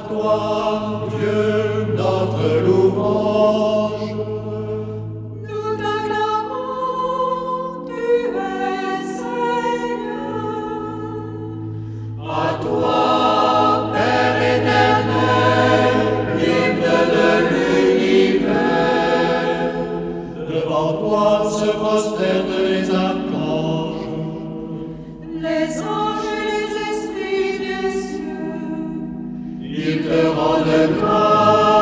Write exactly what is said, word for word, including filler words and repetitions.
toi, Dieu, notre louange. Nous t'acclamons, tu es Seigneur. À toi, Père éternel, l'hymne de l'univers. Devant toi se prosternent les archanges, Les anges et les esprits des cieux, ils te rendent grâce.